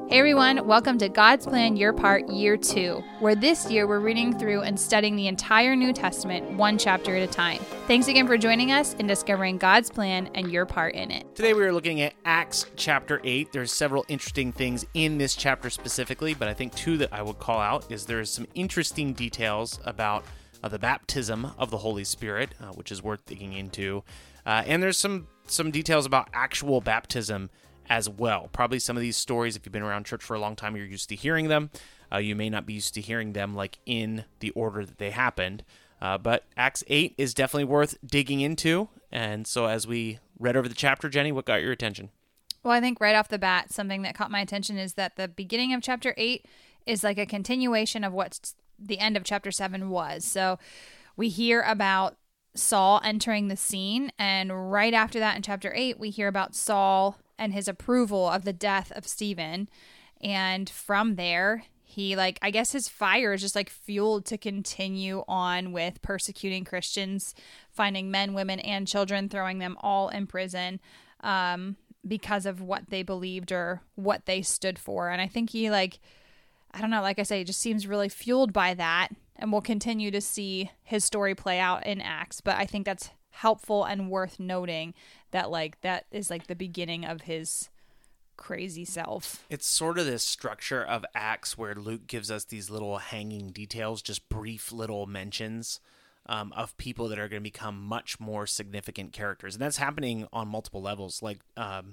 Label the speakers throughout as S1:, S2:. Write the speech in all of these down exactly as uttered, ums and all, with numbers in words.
S1: Hey everyone, welcome to God's Plan Your Part Year two, where this year we're reading through and studying the entire New Testament one chapter at a time. Thanks again for joining us in discovering God's plan and your part in it.
S2: Today we are looking at Acts chapter eight. There's several interesting things in this chapter specifically, but I think two that I would call out is there's some interesting details about uh, the baptism of the Holy Spirit, uh, which is worth digging into, uh, and there's some some details about actual baptism as well. Probably some of these stories, if you've been around church for a long time, you're used to hearing them. Uh, you may not be used to hearing them like in the order that they happened. Uh, but Acts eight is definitely worth digging into. And so as we read over the chapter, Jenny, what got your attention?
S1: Well, I think right off the bat, something that caught my attention is that the beginning of chapter eight is like a continuation of what the end of chapter seven was. So we hear about Saul entering the scene, and right after that in chapter eight, we hear about Saul and his approval of the death of Stephen. And from there, he like, I guess his fire is just like fueled to continue on with persecuting Christians, finding men, women, and children, throwing them all in prison um, because of what they believed or what they stood for. And I think he like, I don't know, like I say, it just seems really fueled by that. And we'll continue to see his story play out in Acts. But I think that's helpful and worth noting that like that is like the beginning of his crazy self.
S2: It's sort of this structure of Acts where Luke gives us these little hanging details, just brief little mentions um, of people that are going to become much more significant characters. And that's happening on multiple levels. Like um,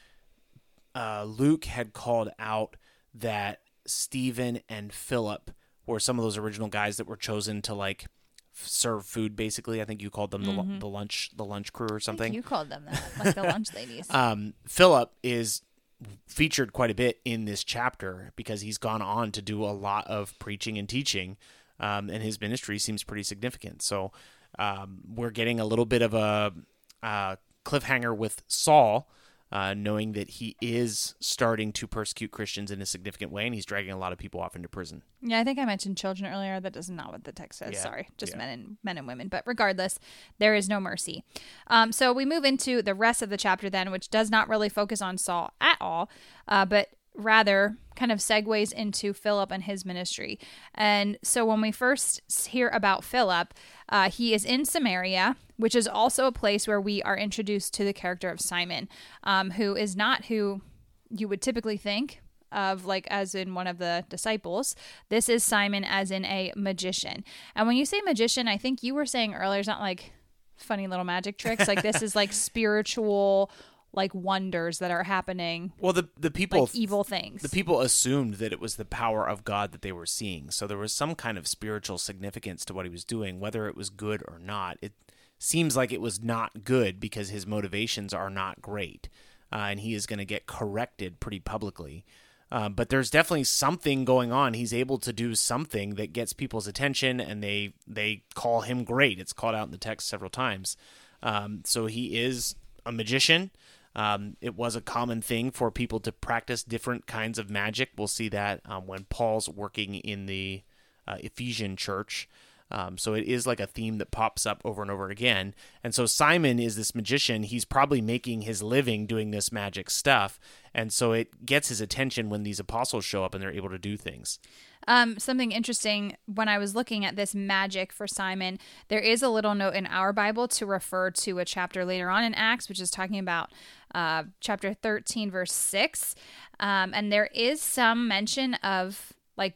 S2: uh, Luke had called out that Stephen and Philip were some of those original guys that were chosen to like serve food, basically. I think you called them the mm-hmm. the lunch the lunch crew or something.
S1: You called them that, like the lunch ladies.
S2: Um, Philip is featured quite a bit in this chapter because he's gone on to do a lot of preaching and teaching, um, and his ministry seems pretty significant. So um, we're getting a little bit of a, a cliffhanger with Saul, Uh, knowing that he is starting to persecute Christians in a significant way, and he's dragging a lot of people off into prison.
S1: Yeah, I think I mentioned children earlier. That is not what the text says. Yeah, Sorry, just yeah. men and men and women. But regardless, there is no mercy. Um, so we move into the rest of the chapter then, which does not really focus on Saul at all, uh, but rather kind of segues into Philip and his ministry. And so when we first hear about Philip, uh, he is in Samaria, which is also a place where we are introduced to the character of Simon, um, who is not who you would typically think of, like as in one of the disciples. This is Simon as in a magician. And when you say magician, I think you were saying earlier, it's not like funny little magic tricks. Like this is like spiritual like wonders that are happening.
S2: Well, the the people
S1: like evil things.
S2: The people assumed that it was the power of God that they were seeing. So there was some kind of spiritual significance to what he was doing, whether it was good or not. It seems like it was not good because his motivations are not great, uh, and he is going to get corrected pretty publicly. Uh, but there's definitely something going on. He's able to do something that gets people's attention, and they they call him great. It's called out in the text several times. Um, so he is a magician. Um, it was a common thing for people to practice different kinds of magic. We'll see that um, when Paul's working in the uh, Ephesian church. Um, so it is like a theme that pops up over and over again. And so Simon is this magician. He's probably making his living doing this magic stuff. And so it gets his attention when these apostles show up and they're able to do things.
S1: Um, something interesting, when I was looking at this magic for Simon, there is a little note in our Bible to refer to a chapter later on in Acts, which is talking about uh, chapter thirteen, verse six. Um, and there is some mention of like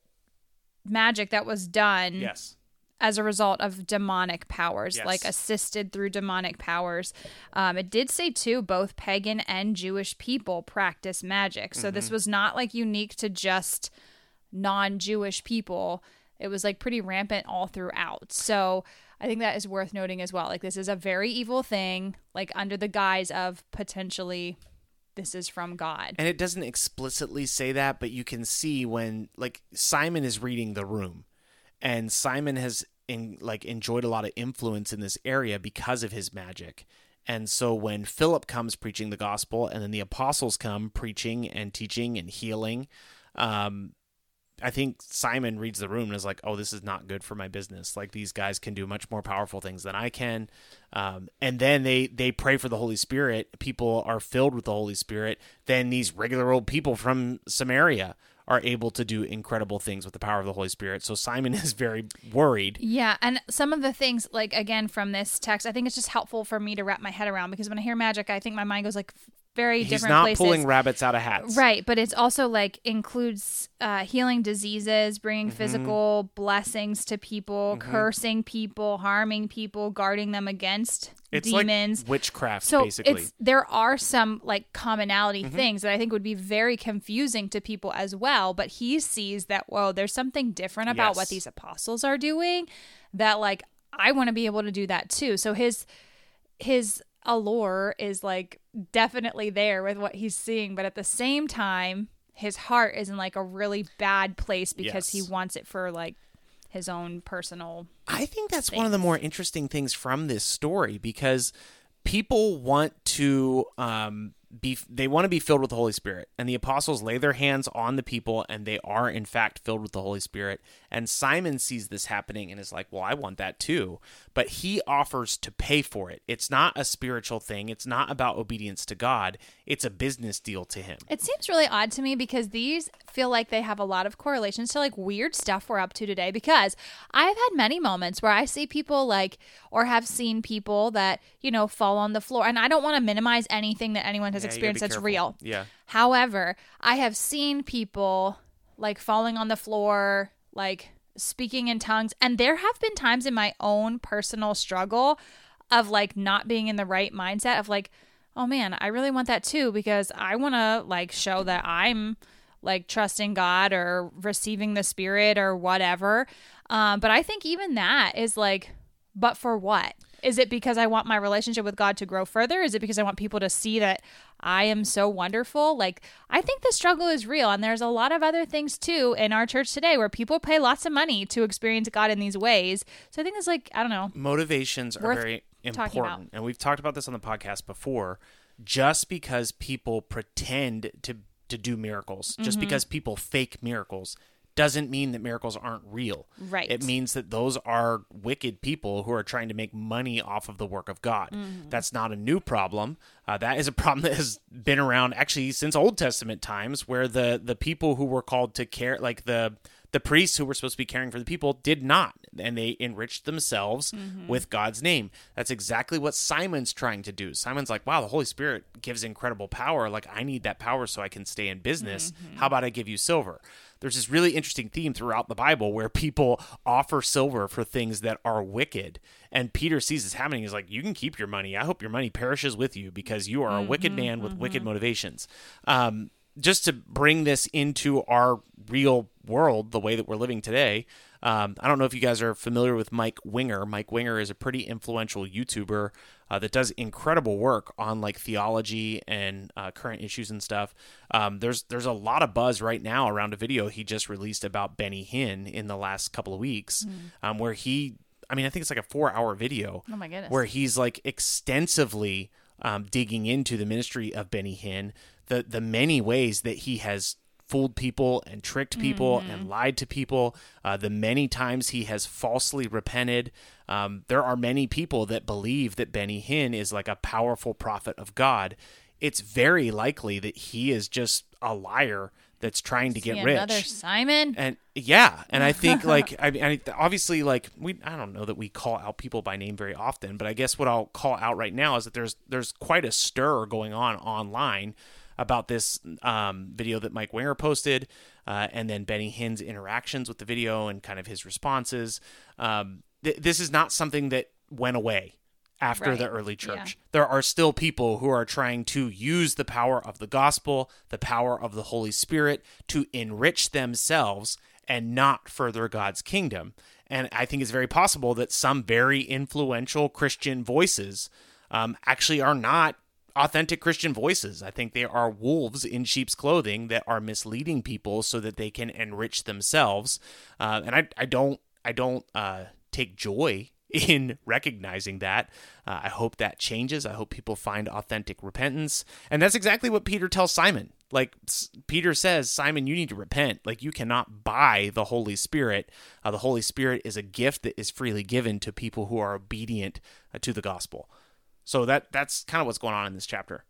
S1: magic that was done.
S2: Yes.
S1: As a result of demonic powers,
S2: yes.
S1: like assisted through demonic powers. Um, it did say, too, both pagan and Jewish people practice magic. So mm-hmm. this was not like unique to just non-Jewish people. It was like pretty rampant all throughout. So I think that is worth noting as well. Like this is a very evil thing, like under the guise of potentially this is from God.
S2: And it doesn't explicitly say that, but you can see when like Simon is reading the room. And Simon has in, like enjoyed a lot of influence in this area because of his magic. And so when Philip comes preaching the gospel and then the apostles come preaching and teaching and healing, um, I think Simon reads the room and is like, oh, this is not good for my business. Like, these guys can do much more powerful things than I can. Um, and then they, they pray for the Holy Spirit. People are filled with the Holy Spirit. Then these regular old people from Samaria are able to do incredible things with the power of the Holy Spirit. So Simon is very worried.
S1: Yeah, and some of the things, like, again, from this text, I think it's just helpful for me to wrap my head around, because when I hear magic, I think my mind goes, like, very
S2: He's
S1: different
S2: not
S1: places.
S2: pulling rabbits out of hats.
S1: Right, but it's also like includes uh, healing diseases, bringing mm-hmm. physical blessings to people, mm-hmm. cursing people, harming people, guarding them against
S2: it's
S1: demons.
S2: Like witchcraft,
S1: so
S2: basically.
S1: It's, there are some like commonality
S2: mm-hmm.
S1: things that I think would be very confusing to people as well, but he sees that, whoa, there's something different about
S2: yes.
S1: what these apostles are doing, that like I want to be able to do that too. So his his allure is like definitely there with what he's seeing, but at the same time his heart is in like a really bad place because yes. he wants it for like his own personal
S2: I think that's
S1: things.
S2: One of the more interesting things from this story, because people want to um be they want to be filled with the Holy Spirit, and the apostles lay their hands on the people and they are in fact filled with the Holy Spirit. And Simon sees this happening and is like, well, I want that too, but he offers to pay for it. It's not a spiritual thing. It's not about obedience to God. It's a business deal to him.
S1: It seems really odd to me because these feel like they have a lot of correlations to like weird stuff we're up to today, because I've had many moments where I see people like, or have seen people that, you know, fall on the floor, and I don't want to minimize anything that anyone has
S2: Yeah,
S1: experience that's
S2: careful.
S1: real.
S2: Yeah.
S1: However, I have seen people like falling on the floor, like speaking in tongues. And there have been times in my own personal struggle of like not being in the right mindset of like, oh man, I really want that too, because I want to like show that I'm like trusting God or receiving the Spirit or whatever. Um, but I think even that is like, but for what? Is it because I want my relationship with God to grow further? Is it because I want people to see that I am so wonderful? Like, I think the struggle is real. And there's a lot of other things too in our church today where people pay lots of money to experience God in these ways. So I think it's like, I don't know.
S2: Motivations are very important. And we've talked about this on the podcast before. Just because people pretend to, to do miracles, mm-hmm. just because people fake miracles, doesn't mean that miracles aren't real.
S1: Right.
S2: It means that those are wicked people who are trying to make money off of the work of God. Mm-hmm. That's not a new problem. Uh, that is a problem that has been around actually since Old Testament times, where the the people who were called to care, like the the priests who were supposed to be caring for the people, did not, and they enriched themselves mm-hmm. with God's name. That's exactly what Simon's trying to do. Simon's like, wow, the Holy Spirit gives incredible power. Like, I need that power so I can stay in business. Mm-hmm. How about I give you silver? There's this really interesting theme throughout the Bible where people offer silver for things that are wicked. And Peter sees this happening. He's like, you can keep your money. I hope your money perishes with you because you are a mm-hmm, wicked man with mm-hmm. wicked motivations. Um, just to bring this into our real world, the way that we're living today, um, I don't know if you guys are familiar with Mike Winger. Mike Winger is a pretty influential YouTuber uh, that does incredible work on like theology and uh, current issues and stuff. Um, there's there's a lot of buzz right now around a video he just released about Benny Hinn in the last couple of weeks, mm. um, where he, I mean, I think it's like a four-hour video.
S1: Oh my goodness.
S2: Where he's like extensively um, digging into the ministry of Benny Hinn, the the many ways that he has fooled people and tricked people mm-hmm. and lied to people, uh, the many times he has falsely repented. Um, there are many people that believe that Benny Hinn is like a powerful prophet of God. It's very likely that he is just a liar that's trying to
S1: is
S2: get
S1: he
S2: rich.
S1: Another Simon?
S2: And yeah, and I think like I mean, I, obviously like we I don't know that we call out people by name very often, but I guess what I'll call out right now is that there's there's quite a stir going on online about this um, video that Mike Winger posted, uh, and then Benny Hinn's interactions with the video and kind of his responses. Um, th- this is not something that went away after
S1: right.
S2: the early church.
S1: Yeah.
S2: There are still people who are trying to use the power of the gospel, the power of the Holy Spirit, to enrich themselves and not further God's kingdom. And I think it's very possible that some very influential Christian voices um, actually are not authentic Christian voices. I think they are wolves in sheep's clothing that are misleading people so that they can enrich themselves. Uh, and I, I don't, I don't uh, take joy in recognizing that. Uh, I hope that changes. I hope people find authentic repentance. And that's exactly what Peter tells Simon. Like S- Peter says, Simon, you need to repent. Like you cannot buy the Holy Spirit. Uh, the Holy Spirit is a gift that is freely given to people who are obedient uh, to the gospel. So that that's kind of what's going on in this chapter.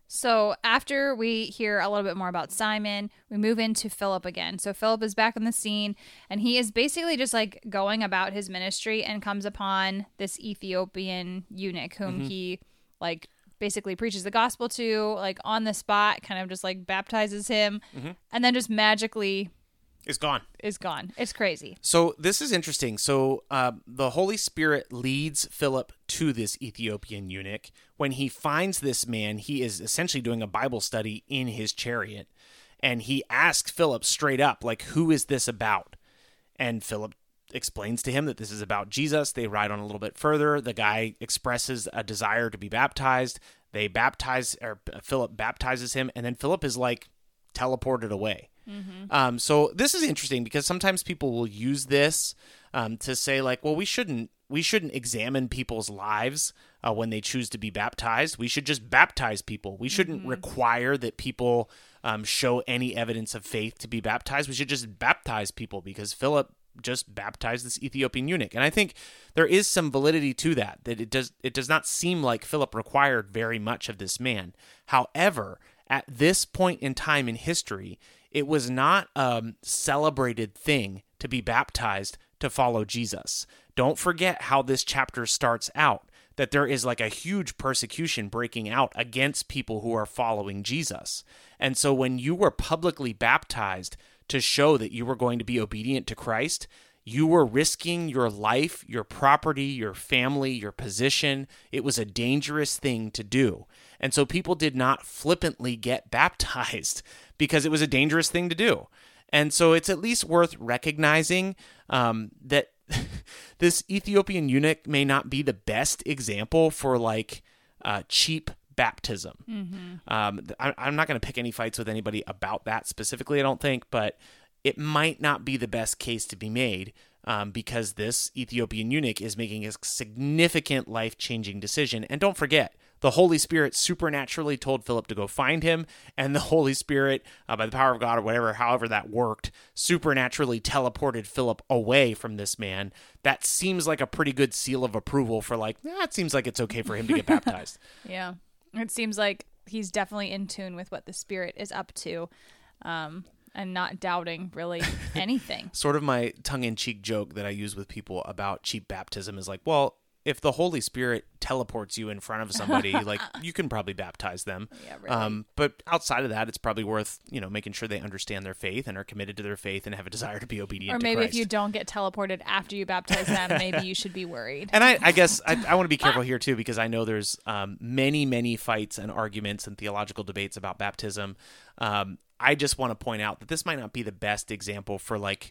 S1: So after we hear a little bit more about Simon, we move into Philip again. So Philip is back on the scene, and he is basically just like going about his ministry and comes upon this Ethiopian eunuch whom mm-hmm. he like basically preaches the gospel to, like on the spot, kind of just like baptizes him, mm-hmm. and then just magically
S2: is gone.
S1: Is gone. It's crazy.
S2: So this is interesting. So uh, the Holy Spirit leads Philip to this Ethiopian eunuch. When he finds this man, he is essentially doing a Bible study in his chariot. And he asks Philip straight up, like, who is this about? And Philip explains to him that this is about Jesus. They ride on a little bit further. The guy expresses a desire to be baptized. They baptize, or Philip baptizes him. And then Philip is like teleported away. Mm-hmm. Um, so this is interesting because sometimes people will use this um, to say like, well, we shouldn't we shouldn't examine people's lives uh, when they choose to be baptized. We should just baptize people. We shouldn't mm-hmm. require that people um, show any evidence of faith to be baptized. We should just baptize people because Philip just baptized this Ethiopian eunuch. And I think there is some validity to that, that it does it does not seem like Philip required very much of this man. However, at this point in time in history, it was not a celebrated thing to be baptized to follow Jesus. Don't forget how this chapter starts out, that there is like a huge persecution breaking out against people who are following Jesus. And so when you were publicly baptized to show that you were going to be obedient to Christ, you were risking your life, your property, your family, your position. It was a dangerous thing to do. And so people did not flippantly get baptized because it was a dangerous thing to do. And so it's at least worth recognizing um, that this Ethiopian eunuch may not be the best example for like uh, cheap baptism. Mm-hmm. Um, I, I'm not going to pick any fights with anybody about that specifically, I don't think, but it might not be the best case to be made um, because this Ethiopian eunuch is making a significant life-changing decision. And don't forget, the Holy Spirit supernaturally told Philip to go find him, and the Holy Spirit, uh, by the power of God or whatever, however that worked, supernaturally teleported Philip away from this man. That seems like a pretty good seal of approval for like, eh, it seems like it's okay for him to get baptized.
S1: Yeah. It seems like he's definitely in tune with what the Spirit is up to. Um and not doubting really anything.
S2: Sort of my tongue-in-cheek joke that I use with people about cheap baptism is like, well, if the Holy Spirit teleports you in front of somebody, like you can probably baptize them.
S1: Yeah, really.
S2: Um, but outside of that, it's probably worth, you know, making sure they understand their faith and are committed to their faith and have a desire to be obedient
S1: or
S2: to
S1: maybe
S2: Christ.
S1: If you don't get teleported after you baptize them, maybe you should be worried.
S2: And I, I guess I, I want to be careful here too, because I know there's um, many, many fights and arguments and theological debates about baptism. Um, I just want to point out that this might not be the best example for like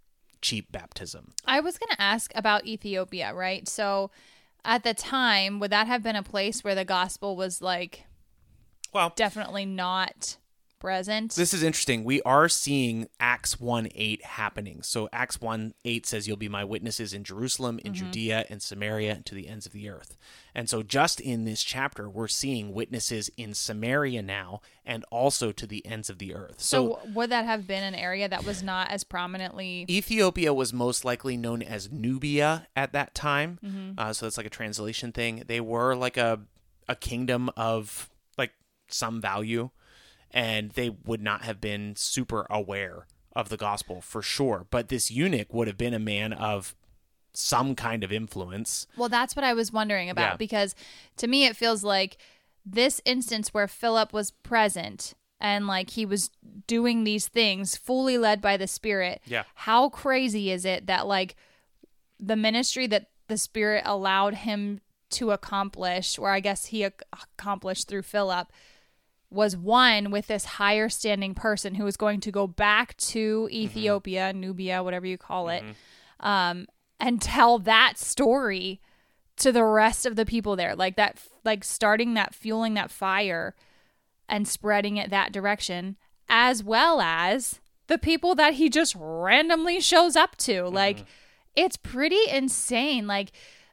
S2: cheap baptism.
S1: I was going to ask about Ethiopia, right? So at the time, would that have been a place where the gospel was like, well, definitely not present?
S2: This is interesting. We are seeing Acts one eight happening. So Acts one eight says, you'll be my witnesses in Jerusalem, in mm-hmm. Judea, in Samaria, and to the ends of the earth. And so just in this chapter, we're seeing witnesses in Samaria now and also to the ends of the earth.
S1: So, so would that have been an area that was not as prominently?
S2: Ethiopia was most likely known as Nubia at that time.
S1: Mm-hmm.
S2: Uh, so it's like a translation thing. They were like a, a kingdom of like some value. And they would not have been super aware of the gospel for sure. But this eunuch would have been a man of some kind of influence.
S1: Well, that's what I was wondering about, yeah. because to me it feels like this instance where Philip was present and like he was doing these things fully led by the Spirit.
S2: Yeah.
S1: How crazy is it that like the ministry that the Spirit allowed him to accomplish, or I guess he ac- accomplished through Philip, was one with this higher standing person who was going to go back to Ethiopia, mm-hmm. Nubia, whatever you call it, mm-hmm. um, and tell that story to the rest of the people there. Like that, like starting that, fueling that fire and spreading it that direction, as well as the people that he just randomly shows up to. Mm-hmm. Like, it's pretty insane. Like,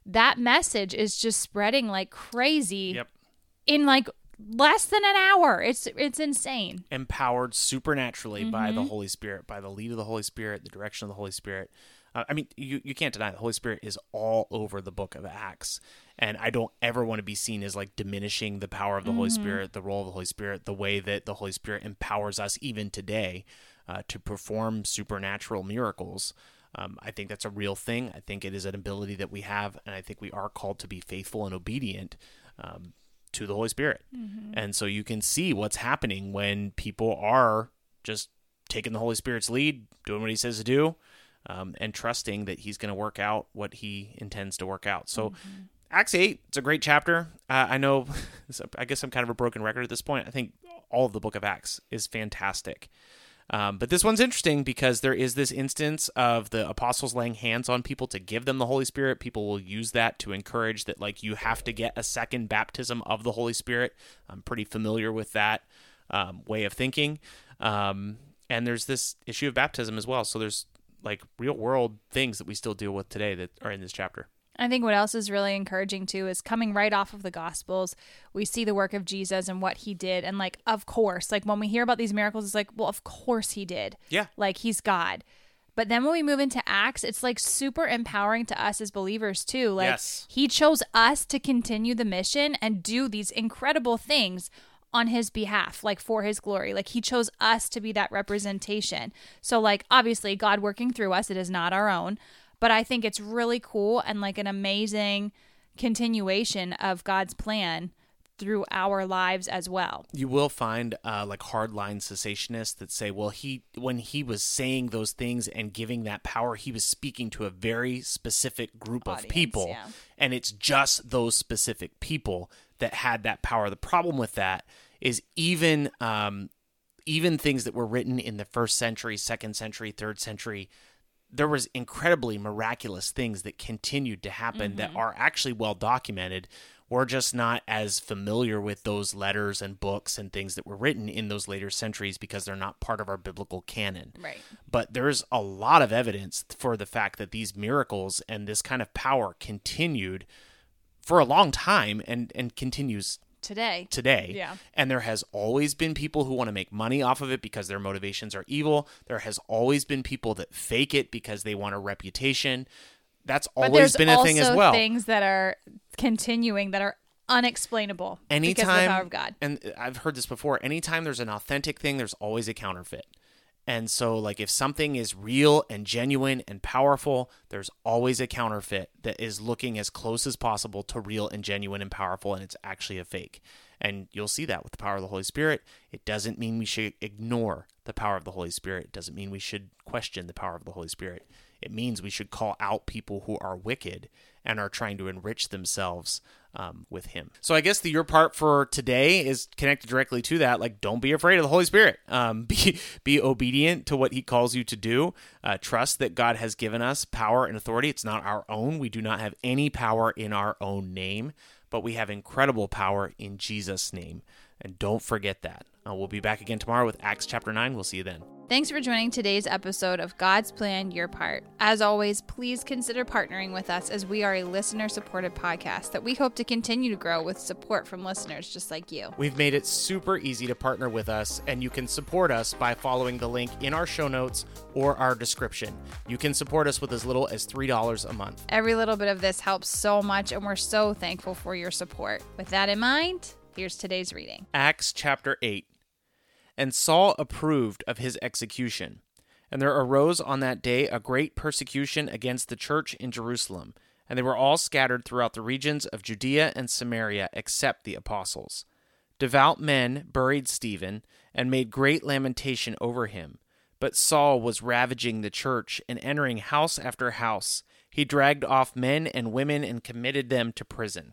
S1: that message is just spreading like crazy
S2: Yep.
S1: in like less than an hour. It's it's insane.
S2: Empowered supernaturally by the
S1: Mhm.
S2: Holy Spirit, by the lead of the Holy Spirit, the direction of the Holy Spirit. Uh, I mean, you, you can't deny the Holy Spirit is all over the book of Acts. And I don't ever want to be seen as like diminishing the power of the Holy Spirit, the role of the Holy Spirit, the way that the Holy Spirit empowers us even today uh, to perform supernatural miracles. Um, I think that's a real thing. I think it is an ability that we have, and I think we are called to be faithful and obedient um, to the Holy Spirit.
S1: Mm-hmm.
S2: And so you can see what's happening when people are just taking the Holy Spirit's lead, doing what he says to do, um, and trusting that he's going to work out what he intends to work out. So
S1: Mm-hmm.
S2: Acts eight, it's a great chapter. Uh, I know, I guess I'm kind of a broken record at this point. I think all of the book of Acts is fantastic. Um, but this one's interesting because there is this instance of the apostles laying hands on people to give them the Holy Spirit. People will use that to encourage that, like, you have to get a second baptism of the Holy Spirit. I'm pretty familiar with that um, way of thinking. Um, and there's this issue of baptism as well. So there's like real world things that we still deal with today that are in this chapter.
S1: I think what else is really encouraging too is coming right off of the Gospels, we see the work of Jesus and what he did. And like, of course, like when we hear about these miracles, it's like, well, of course he did.
S2: Yeah.
S1: Like he's God. But then when we move into Acts, it's like super empowering to us as believers too. Like
S2: Yes.
S1: he chose us to continue the mission and do these incredible things on his behalf, like for his glory. Like he chose us to be that representation. So like, obviously God working through us, it is not our own. But I think it's really cool and like an amazing continuation of God's plan through our lives as well.
S2: You will find uh, like hardline cessationists that say, well, he when he was saying those things and giving that power, he was speaking to a very specific group
S1: Audience,
S2: of people.
S1: yeah.
S2: And it's just those specific people that had that power. The problem with that is even um, even things that were written in the first century, second century, third century, there was incredibly miraculous things that continued to happen
S1: Mm-hmm.
S2: that are actually well documented. We're just not as familiar with those letters and books and things that were written in those later centuries because they're not part of our biblical canon.
S1: Right.
S2: But there's a lot of evidence for the fact that these miracles and this kind of power continued for a long time and, and continues
S1: Today.
S2: today.
S1: Yeah.
S2: And there has always been people who want to make money off of it because their motivations are evil. There has always been people that fake it because they want a reputation. That's
S1: But
S2: always
S1: there's
S2: been a thing as
S1: also
S2: well.
S1: things that are continuing that are unexplainable
S2: Anytime,
S1: because of the power of God.
S2: And I've heard this before, anytime there's an authentic thing, there's always a counterfeit. And so, like, if something is real and genuine and powerful, there's always a counterfeit that is looking as close as possible to real and genuine and powerful, and it's actually a fake. And you'll see that with the power of the Holy Spirit. It doesn't mean we should ignore the power of the Holy Spirit. It doesn't mean we should question the power of the Holy Spirit. It means we should call out people who are wicked and are trying to enrich themselves um, with him. So I guess the your part for today is connected directly to that. Like, don't be afraid of the Holy Spirit. Um, be be obedient to what he calls you to do. Uh, trust that God has given us power and authority. It's not our own. We do not have any power in our own name, but we have incredible power in Jesus' name. And don't forget that. Uh, we'll be back again tomorrow with Acts chapter nine. We'll see you then.
S1: Thanks for joining today's episode of God's Plan, Your Part. As always, please consider partnering with us as we are a listener-supported podcast that we hope to continue to grow with support from listeners just like you.
S2: We've made it super easy to partner with us, and you can support us by following the link in our show notes or our description. You can support us with as little as three dollars a month.
S1: Every little bit of this helps so much, and we're so thankful for your support. With that in mind, here's today's reading.
S2: Acts chapter eight. And Saul approved of his execution. And there arose on that day a great persecution against the church in Jerusalem, and they were all scattered throughout the regions of Judea and Samaria, except the apostles. Devout men buried Stephen, and made great lamentation over him. But Saul was ravaging the church, and entering house after house, he dragged off men and women and committed them to prison.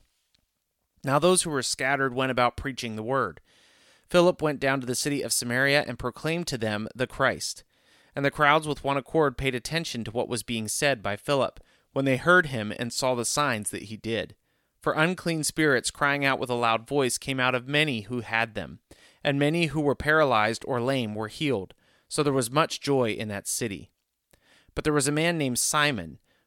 S2: Now those who were scattered went about preaching the word. Philip went down to the city of Samaria and proclaimed to them the Christ. And the crowds with one accord paid attention to what was being said by Philip, when they heard him and saw the signs that he did. For unclean spirits, crying out with a loud voice, came out of many who had them, and many who were paralyzed or lame were healed. So there was much joy in that city. But there was a man named Simon,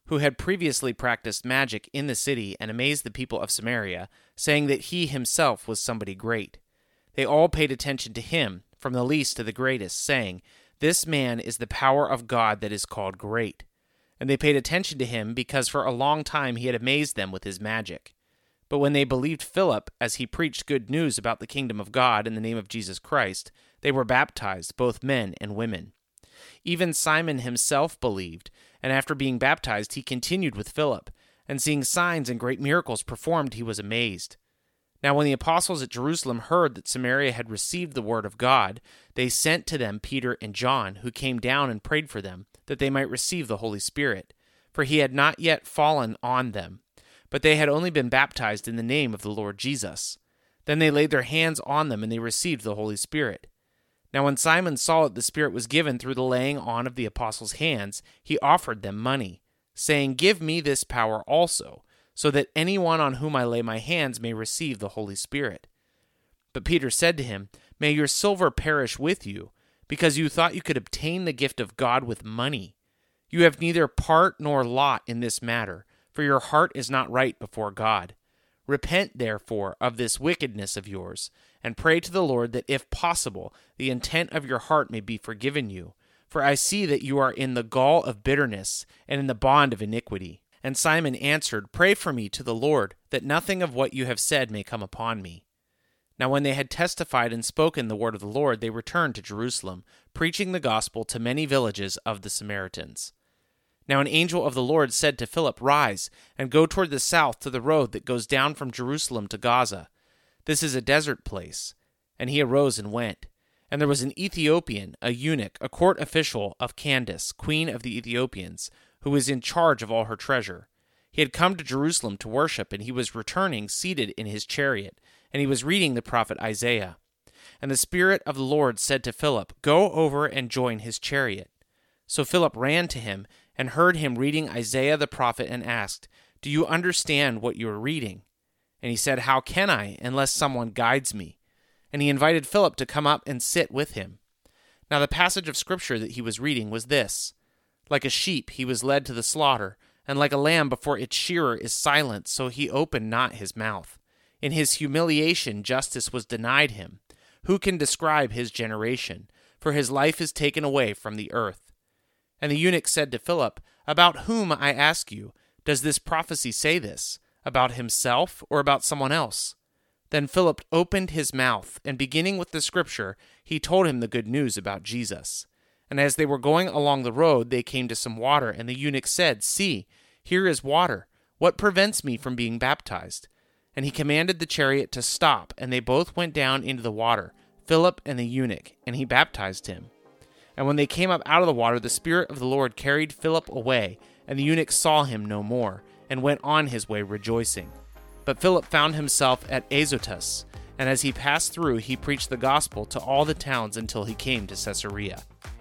S2: who had previously practiced magic in the city and amazed the people of Samaria, saying that he himself was somebody great. They all paid attention to him, from the least to the greatest, saying, "This man is the power of God that is called great." And they paid attention to him because for a long time he had amazed them with his magic. But when they believed Philip as he preached good news about the kingdom of God in the name of Jesus Christ, they were baptized, both men and women. Even Simon himself believed, and after being baptized he continued with Philip, and seeing signs and great miracles performed he was amazed. Now when the apostles at Jerusalem heard that Samaria had received the word of God, they sent to them Peter and John, who came down and prayed for them, that they might receive the Holy Spirit, for he had not yet fallen on them, but they had only been baptized in the name of the Lord Jesus. Then they laid their hands on them, and they received the Holy Spirit. Now when Simon saw that the Spirit was given through the laying on of the apostles' hands, he offered them money, saying, "Give me this power also, so that anyone on whom I lay my hands may receive the Holy Spirit." But Peter said to him, "May your silver perish with you, because you thought you could obtain the gift of God with money. You have neither part nor lot in this matter, for your heart is not right before God. Repent, therefore, of this wickedness of yours, and pray to the Lord that, if possible, the intent of your heart may be forgiven you. For I see that you are in the gall of bitterness and in the bond of iniquity." And Simon answered, "Pray for me to the Lord, that nothing of what you have said may come upon me." Now when they had testified and spoken the word of the Lord, they returned to Jerusalem, preaching the gospel to many villages of the Samaritans. Now an angel of the Lord said to Philip, "Rise, and go toward the south to the road that goes down from Jerusalem to Gaza. This is a desert place." And he arose and went. And there was an Ethiopian, a eunuch, a court official of Candace, queen of the Ethiopians, who was in charge of all her treasure. He had come to Jerusalem to worship, and he was returning seated in his chariot, and he was reading the prophet Isaiah. And the Spirit of the Lord said to Philip, "Go over and join his chariot." So Philip ran to him and heard him reading Isaiah the prophet and asked, "Do you understand what you are reading?" And he said, "How can I, unless someone guides me?" And he invited Philip to come up and sit with him. Now the passage of Scripture that he was reading was this: "Like a sheep he was led to the slaughter, and like a lamb before its shearer is silent, so he opened not his mouth. In his humiliation justice was denied him. Who can describe his generation? For his life is taken away from the earth." And the eunuch said to Philip, "About whom, I ask you, does this prophecy say this? About himself or about someone else?" Then Philip opened his mouth, and beginning with the scripture, he told him the good news about Jesus. And as they were going along the road, they came to some water, and the eunuch said, "See, here is water. What prevents me from being baptized?" And he commanded the chariot to stop, and they both went down into the water, Philip and the eunuch, and he baptized him. And when they came up out of the water, the Spirit of the Lord carried Philip away, and the eunuch saw him no more, and went on his way rejoicing. But Philip found himself at Azotus, and as he passed through, he preached the gospel to all the towns until he came to Caesarea.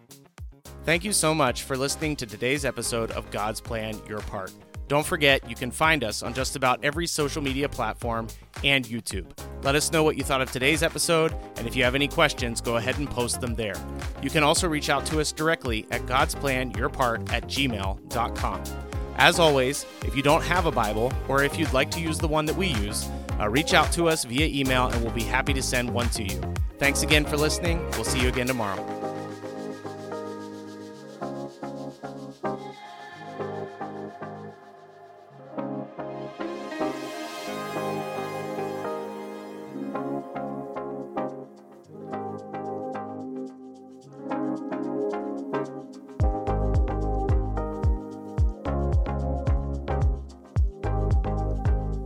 S2: Thank you so much for listening to today's episode of God's Plan, Your Part. Don't forget, you can find us on just about every social media platform and YouTube. Let us know what you thought of today's episode, and if you have any questions, go ahead and post them there. You can also reach out to us directly at godsplanyourpart at gmail dot com. As always, if you don't have a Bible, or if you'd like to use the one that we use, uh, reach out to us via email, and we'll be happy to send one to you. Thanks again for listening. We'll see you again tomorrow.